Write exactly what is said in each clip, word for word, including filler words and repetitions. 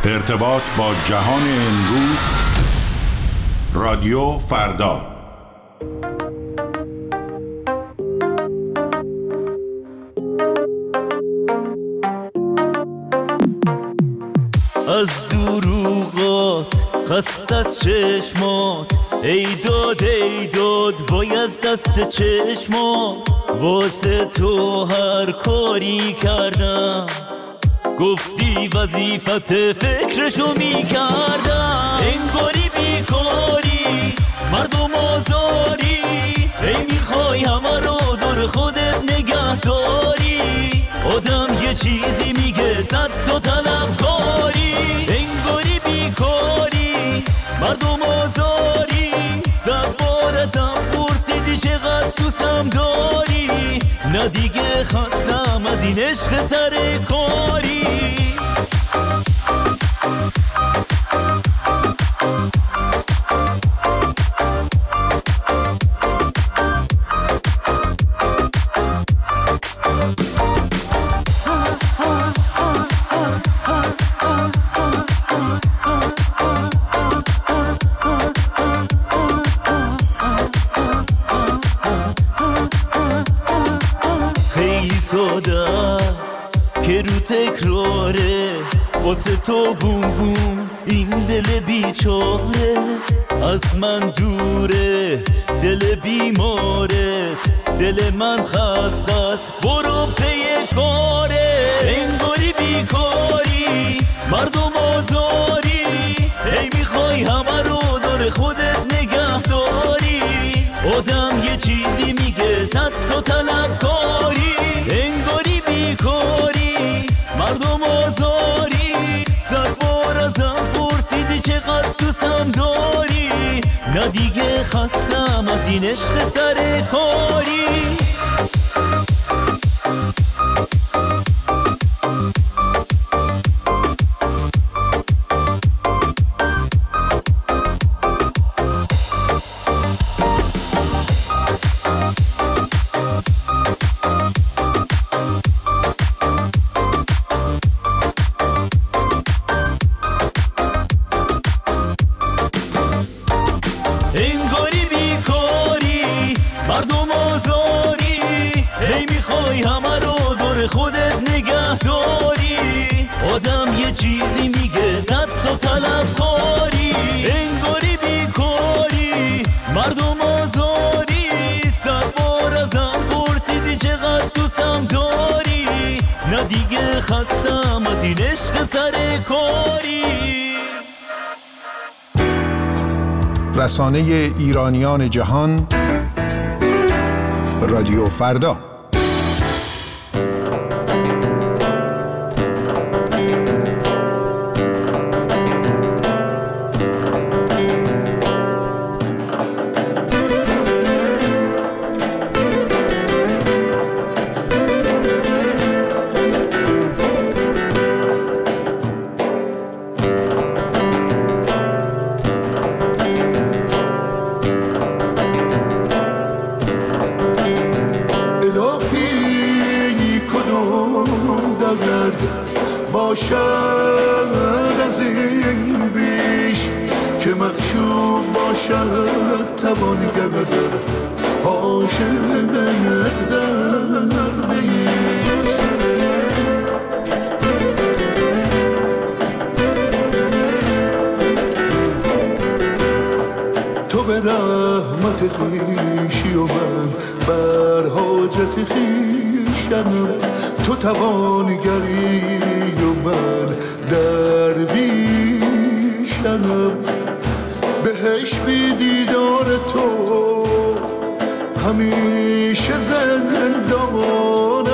ارتباط با جهان امروز، رادیو فردا. از دروغات خست از چشمات، ای داد ای داد وای از دست چشمات. واسه تو هر کاری کردم، گفتی وظیفت فکرشو میکردم. انگاری بیکاری مردم آزاری، ای میخوای همه رو دور خودت نگه داری. آدم یه چیزی میگه صد تا طلبکاری. انگاری بیکاری مردم آزاری، صد بار ازم پرسیدی چقدر دوستم داری. نه دیگه خستم از این عشق سر کاری. که رو تکراره واسه تو بوم بوم این دل بیچاره. از من دوره دل بیماره، دل من خسته است برو پی کاره. انگاری بیکاری مردم آزاری، ای میخوای همه رو دور خودت نگه داری. آدم یه چیزی میگه صد تا طلبکاری. انگاری بیکاری مردم آزاری، صد بار ازم پرسیدی چقدر دوستم داری. نه دیگه خستم از این عشق سر کاری. انگاری بیکاری مردم آزاری، هی میخوای همه رو دور خودت نگه داری. آدم یه چیزی میگه صد تا طلبکاری. انگاری بیکاری مردم آزاری، صد بار ازم پرسیدی چقدر دوستم داری. نه دیگه خستم از این عشق سر کاری. رسانه ایرانیان جهان، رادیو فردا. باشد از این بیش که معشوق باشد توانگر عاشق در بیش. تو به رحمت خویشی و من بر حاجت خویشم. تو توانگری و من درویشم. بهش بی دیدار تو همیشه زندان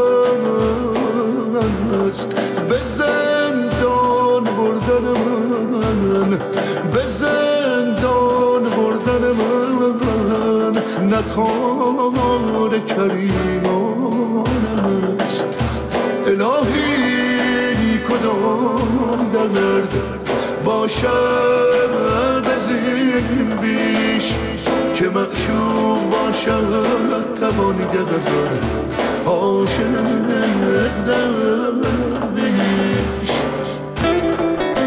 است. به زندان بردن من، به زندان بردن من نکار کریمان است. الهی کدام درد باشد از این بیش که معشوق باشد توانگر عاشق در بیش.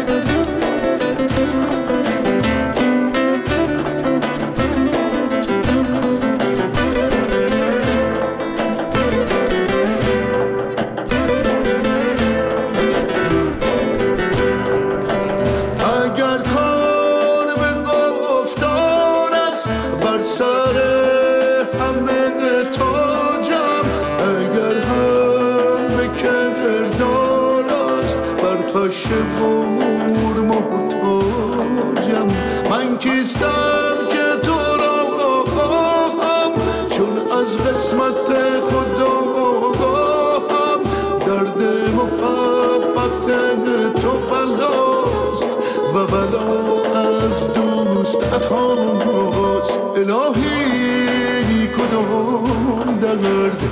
پشه و مور محتاجم. من کیستم که تو را خواهم، چون از قسمت خدا آگاهم. درد محبت تو بلاست و بلا از دوست اخاست. الهی کدام درد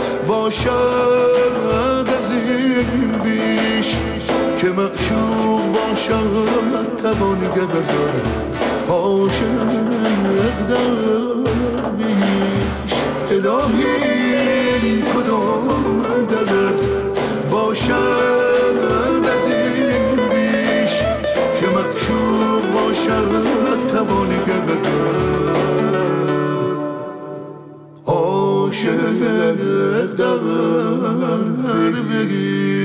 باشد از این بیش، که معشوق باشد توانگر عاشق در بیش. الهی کدام درد باشد از این بیش، که معشوق باشد توانگر عاشق در بیش.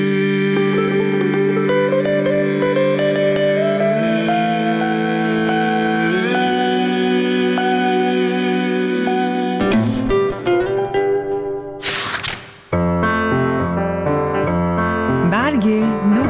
برگ نو.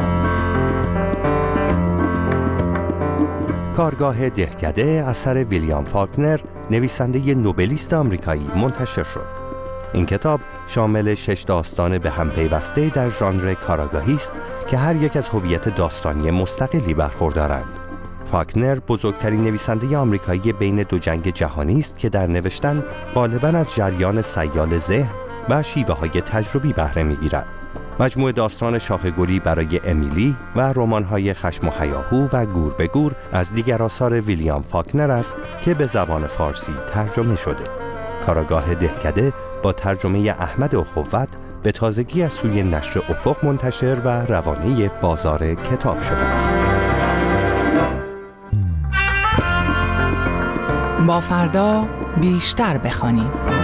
کارگاه دهکده اثر ویلیام فاکنر، نویسنده نوبلیست آمریکایی، منتشر شد. این کتاب شامل شش داستان به هم پیوسته در ژانر کاراگاهی است که هر یک از هویت داستانی مستقلی برخوردارند. فاکنر بزرگترین نویسنده آمریکایی بین دو جنگ جهانی است که در نوشتن غالباً از جریان سیال ذهن و شیوه‌های تجربی بهره می‌گیرد. مجموعه داستان شاخه‌گلی برای امیلی و رمان‌های خشم و هیاهو و گور به گور از دیگر آثار ویلیام فاکنر است که به زبان فارسی ترجمه شده. کاراگاه دهکده با ترجمه احمد اخوت به تازگی از سوی نشر افق منتشر و روانه بازار کتاب شده است. با فردا بیشتر بخوانیم.